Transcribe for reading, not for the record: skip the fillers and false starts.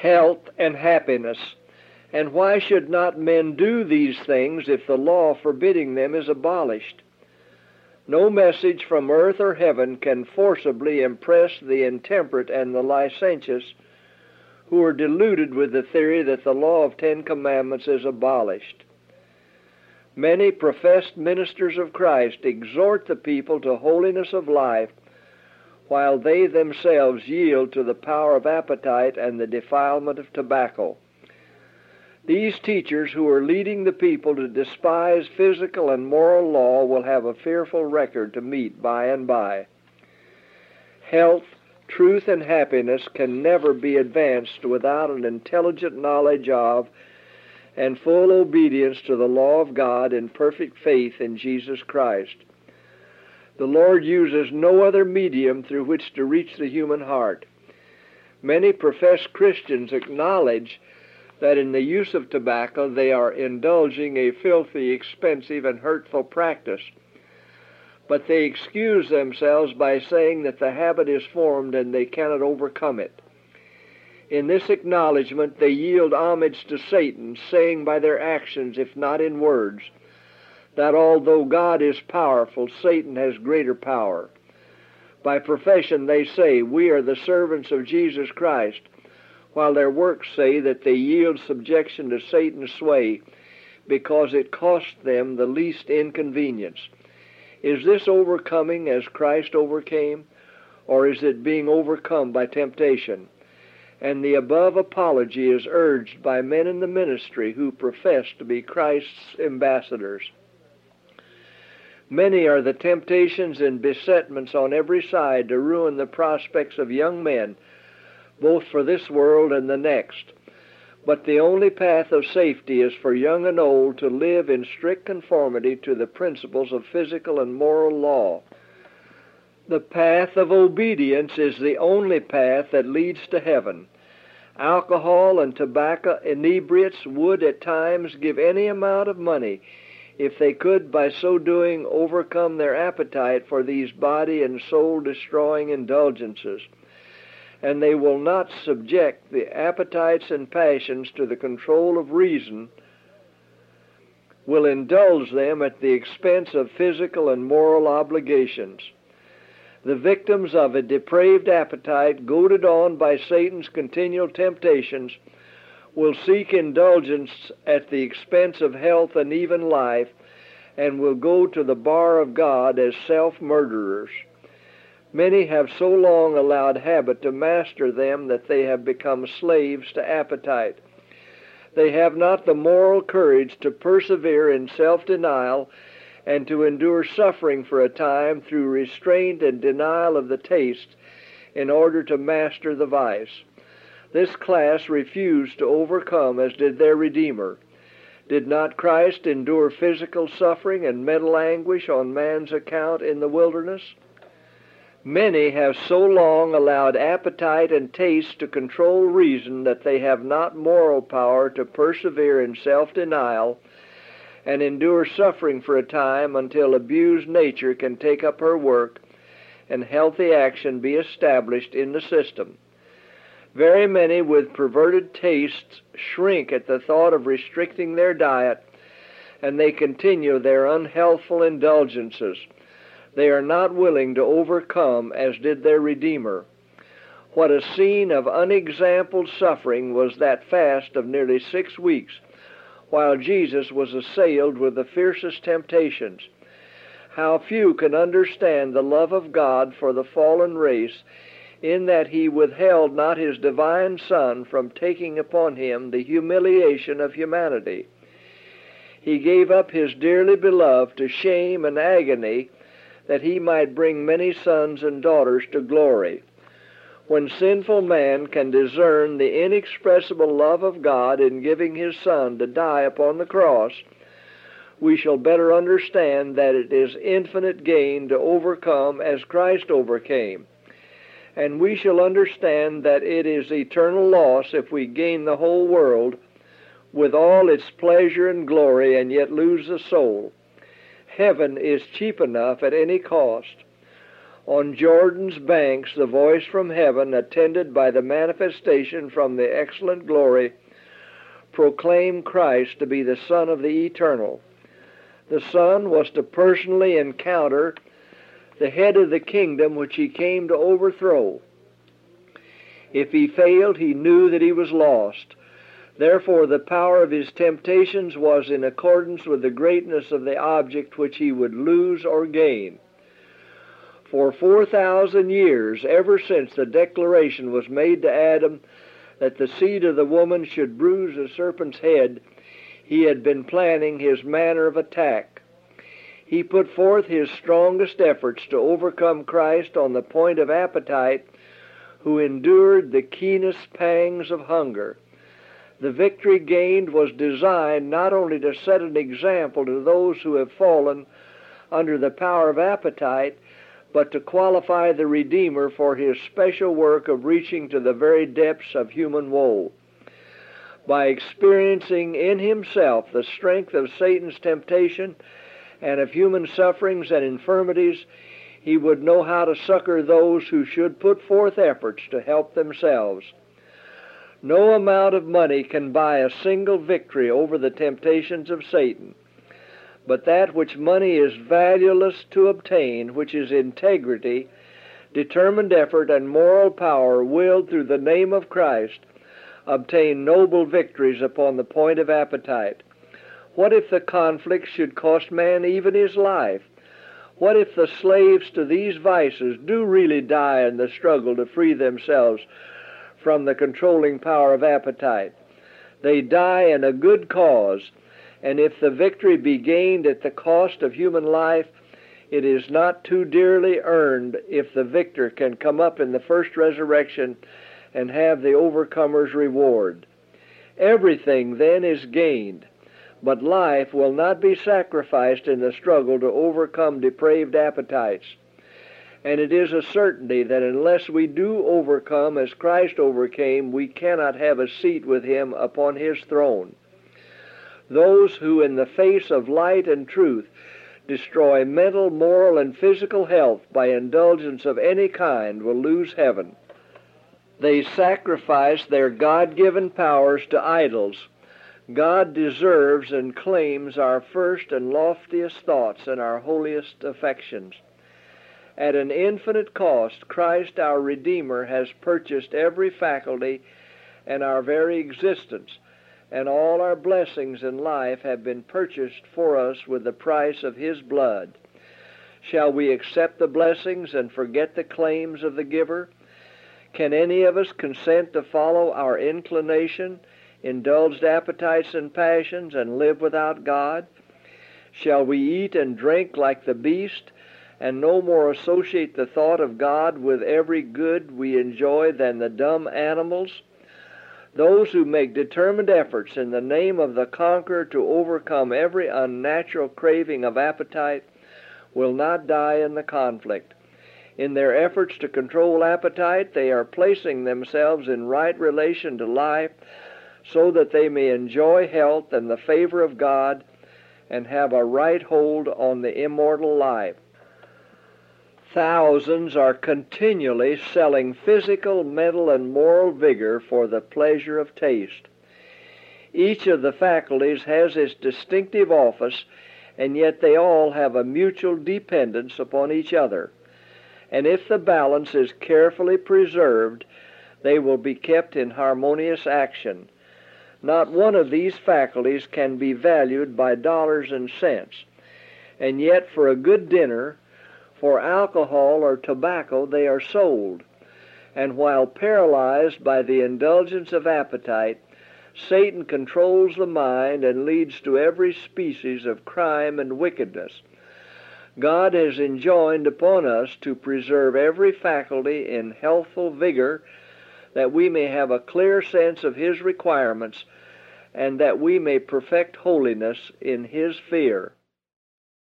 health, and happiness. And why should not men do these things if the law forbidding them is abolished? No message from earth or heaven can forcibly impress the intemperate and the licentious who are deluded with the theory that the law of 10 Commandments is abolished. Many professed ministers of Christ exhort the people to holiness of life, while they themselves yield to the power of appetite and the defilement of tobacco. These teachers who are leading the people to despise physical and moral law will have a fearful record to meet by and by. Health, truth, and happiness can never be advanced without an intelligent knowledge of and full obedience to the law of God in perfect faith in Jesus Christ. The Lord uses no other medium through which to reach the human heart. Many professed Christians acknowledge that in the use of tobacco they are indulging a filthy, expensive, and hurtful practice. But they excuse themselves by saying that the habit is formed and they cannot overcome it. In this acknowledgment they yield homage to Satan, saying by their actions, if not in words, that although God is powerful, Satan has greater power. By profession they say, we are the servants of Jesus Christ, while their works say that they yield subjection to Satan's sway because it costs them the least inconvenience. Is this overcoming as Christ overcame, or is it being overcome by temptation? And the above apology is urged by men in the ministry who profess to be Christ's ambassadors. Many are the temptations and besetments on every side to ruin the prospects of young men, both for this world and the next. But the only path of safety is for young and old to live in strict conformity to the principles of physical and moral law. The path of obedience is the only path that leads to heaven. Alcohol and tobacco inebriates would at times give any amount of money if they could by so doing overcome their appetite for these body and soul destroying indulgences. And they will not subject the appetites and passions to the control of reason, will indulge them at the expense of physical and moral obligations. The victims of a depraved appetite, goaded on by Satan's continual temptations, will seek indulgence at the expense of health and even life, and will go to the bar of God as self-murderers. Many have so long allowed habit to master them that they have become slaves to appetite. They have not the moral courage to persevere in self-denial and to endure suffering for a time through restraint and denial of the taste in order to master the vice. This class refused to overcome as did their Redeemer. Did not Christ endure physical suffering and mental anguish on man's account in the wilderness? Many have so long allowed appetite and taste to control reason that they have not moral power to persevere in self-denial and endure suffering for a time until abused nature can take up her work and healthy action be established in the system. Very many with perverted tastes shrink at the thought of restricting their diet, and they continue their unhealthful indulgences. They are not willing to overcome as did their Redeemer. What a scene of unexampled suffering was that fast of nearly 6 weeks, while Jesus was assailed with the fiercest temptations. How few can understand the love of God for the fallen race, in that he withheld not his divine Son from taking upon him the humiliation of humanity. He gave up his dearly beloved to shame and agony that he might bring many sons and daughters to glory. When sinful man can discern the inexpressible love of God in giving his Son to die upon the cross, we shall better understand that it is infinite gain to overcome as Christ overcame. And we shall understand that it is eternal loss if we gain the whole world with all its pleasure and glory and yet lose the soul. Heaven is cheap enough at any cost. On Jordan's banks the voice from heaven, attended by the manifestation from the excellent glory, proclaimed Christ to be the Son of the Eternal. The Son was to personally encounter the head of the kingdom which he came to overthrow. If he failed, he knew that he was lost. Therefore, the power of his temptations was in accordance with the greatness of the object which he would lose or gain. For 4,000 years, ever since the declaration was made to Adam that the seed of the woman should bruise the serpent's head, he had been planning his manner of attack. He put forth his strongest efforts to overcome Christ on the point of appetite, who endured the keenest pangs of hunger. The victory gained was designed not only to set an example to those who have fallen under the power of appetite, but to qualify the Redeemer for his special work of reaching to the very depths of human woe. By experiencing in himself the strength of Satan's temptation and of human sufferings and infirmities, he would know how to succor those who should put forth efforts to help themselves. No amount of money can buy a single victory over the temptations of Satan. But that which money is valueless to obtain, which is integrity, determined effort, and moral power, will, through the name of Christ, obtain noble victories upon the point of appetite. What if the conflict should cost man even his life? What if the slaves to these vices do really die in the struggle to free themselves from the controlling power of appetite? They die in a good cause, and if the victory be gained at the cost of human life, it is not too dearly earned if the victor can come up in the first resurrection and have the overcomer's reward. Everything then is gained, but life will not be sacrificed in the struggle to overcome depraved appetites. And it is a certainty that unless we do overcome as Christ overcame, we cannot have a seat with him upon his throne. Those who, in the face of light and truth, destroy mental, moral, and physical health by indulgence of any kind will lose heaven. They sacrifice their God-given powers to idols. God deserves and claims our first and loftiest thoughts and our holiest affections. At an infinite cost, Christ our Redeemer has purchased every faculty and our very existence, and all our blessings in life have been purchased for us with the price of his blood. Shall we accept the blessings and forget the claims of the giver? Can any of us consent to follow our inclination, indulged appetites and passions, and live without God? Shall we eat and drink like the beast, and no more associate the thought of God with every good we enjoy than the dumb animals? Those who make determined efforts in the name of the conqueror to overcome every unnatural craving of appetite will not die in the conflict. In their efforts to control appetite, they are placing themselves in right relation to life so that they may enjoy health and the favor of God and have a right hold on the immortal life. Thousands are continually selling physical, mental, and moral vigor for the pleasure of taste. Each of the faculties has its distinctive office, and yet they all have a mutual dependence upon each other. And if the balance is carefully preserved, they will be kept in harmonious action. Not one of these faculties can be valued by dollars and cents, and yet for a good dinner, for alcohol or tobacco, they are sold. And while paralyzed by the indulgence of appetite, Satan controls the mind and leads to every species of crime and wickedness. God has enjoined upon us to preserve every faculty in healthful vigor, that we may have a clear sense of his requirements, and that we may perfect holiness in his fear.